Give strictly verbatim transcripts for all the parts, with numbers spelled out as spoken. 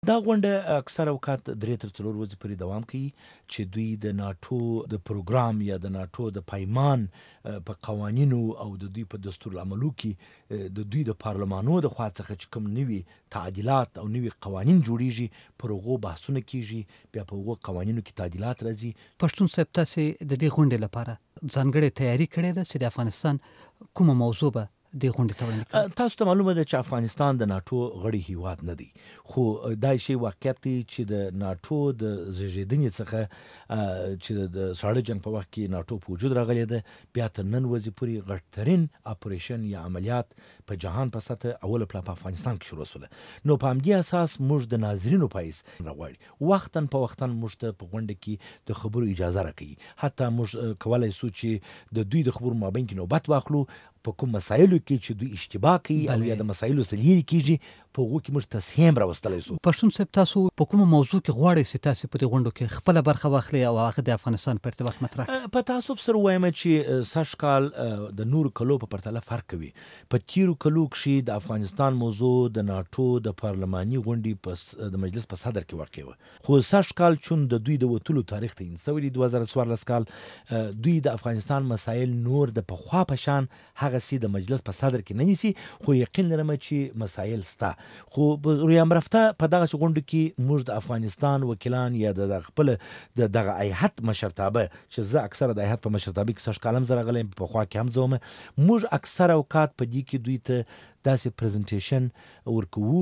دا غونډه اکثره اوقات درې تر څلور ورځې پورې دوام کوي چې دوی د ناټو د پروګرام یا د ناټو د پیمان په قوانینو او د دوی په دستورالعملو کې د دوی د پارلمانو د خوا څخه چې کوم نوي تعدیلات او نوي قوانین جوړیږي پر هغو بحثونه کیږي، بیا په هغو قوانینو کې تعدیلات راځي. پښتون صاحب تاسې د دې غونډې لپاره ځانګړې تیاری کړې ده چې د افغانستان کومه موضوع به دې غونډې ته وړاندې کړي؟ تاسو ته معلومه ده چې افغانستان د ناټو غړی هیواد نه دی، خو دا شی واقعیت دی چې د ناټو د زیږیدنې څخه چې د ساړه جنګ په وخت کې ناټو په وجود راغلی ده، بیا تر نن ورځې پورې غټترین اپریشن یا عملیات په جهان په سطح اوله پلا په افغانستان کې شروع شوله. نو په همدې اساس موږ د ناظرینو پایس راغواړي وختاً په وختاً موږ ته په غونډه کې د خبرو اجازه راکوي، حتی موږ کولی سو چې د دوی د خبرو مابین کې نوبت واخلو په کوم مسایلو کې چې دوی اشتباه کوي او یا د مسایلو څخه لرې کیږي په هغو کې موږ تصحیح راوستلی سو. پښتون صاحب تاسو په کومه موضوع کې غواړئ چې تاسو په دې غونډو کې خپله برخه واخلئ او هغه د افغانستان په ارتباط مطرح کړئ؟ په تعصب سره ووایم چې سږ کال د نورو کلو په پرتله فرق کوي. په تیرو کلو کښې د افغانستان موضوع د ناټو د پارلماني غونډې په د مجلس په صدر کې واقع وه، خو سږ کال چون د دوی د وتلو تاریخ تعین شوی دی دوه زره څوارلس کال، دوی د افغانستان مسایل نور د پخوا په شان هغسې د مجلس په صدر کې نه نیسي، خو یقین لرم چې مسایل سته. خو رویم رفته په دغسې غونډو کې موږ د افغانستان وکیلان یا د خپل د دغه هیئت مشرتابه چې زه اکثره د هیئت په مشرتابه کې سږ کال هم زه راغلی یم، په پخوا کې هم زه وم، موږ اکثره اوقات په دې کې دوی ته داسې پریزنټیشن ورکوو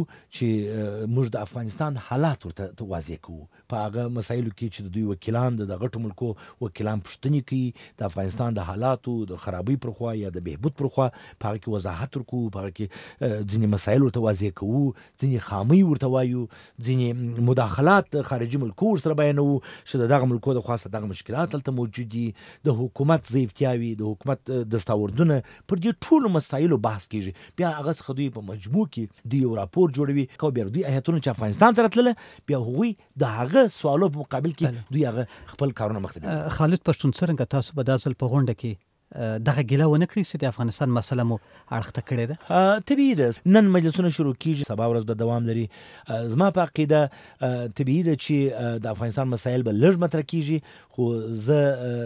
چې موږ د افغانستان حالات ورته واضح کوو. په هغه مسایلو کې چې د دوی وکیلان د غټو ملکو وکیلان پوښتنې کوي د افغانستان د حالاتو د خرابۍ پر خوا یا د بهبود پر خوا، په هغه کې وضاحت ورکوو، په هغه کې ځینې مسایل ورته واضح کوو، ځینې خامۍ ورته وایو، ځینې مداخلات خارجي ملکو ورسره بیانوو چې د دغه ملکو د خوا څخه دغه مشکلات هلته موجود دي، د حکومت ضعیفتیاوې، د حکومت دستاوردونه، پر دې ټولو مسایلو بحث کیږي. بیا هغه څخه دوی په مجموع کې دوی یو راپور جوړوي، کو بیا دوی هیئتونه چې افغانستان ته راتلله بیا هغوی د هغه سوالو په مقابل کې دوی هغه خپل کارونه مخته بیايي. خالد پښتون څرنګه تاسو به دا ځل په غونډه کې دغه ګیله ونه کړي چې د افغانستان مسله مو اړخته کړې ده؟ طبیعي ده، نن مجلسونه شروع کیږي، سبا ورځ به دوام لري. زما په عقیده طبیعي ده چې د افغانستان مسایل به لږ مطرح کیږي، خو زه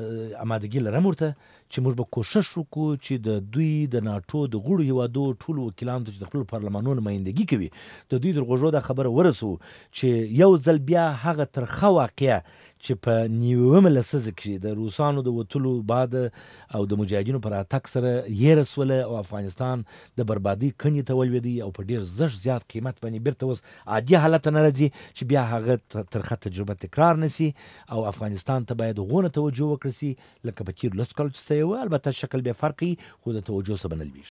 امادګي لرم ورته چې موږ به کوشش وکړو چې د دوی د ناټو د غړو هیوادو ټولو وکیلانو ته چې د خپلو پارلمانونو نمایندګي کوي د دوی تر غوږو دا خبره ورسو چې یو ځل بیا هغه ترخه واقعه چې په نیومه لسیزه کې د روسانو د وتلو بعد او د مجاهدینو پر اتاک سره یې رسوله او افغانستان د بربادۍ کنې ته ولوېدی او په ډېر زښت زیات قیمت باندې بیرته اوس عادي حالت ته نه راځي چې بیا هغه ترخه تجربه تکرار نسي او افغانستان ته باید غونه توجه وکړي سي لکه په تېرو لسو کالو چې سوی و. البته شکل بیا فرق کوي خو د توجه څه به نه لویږي.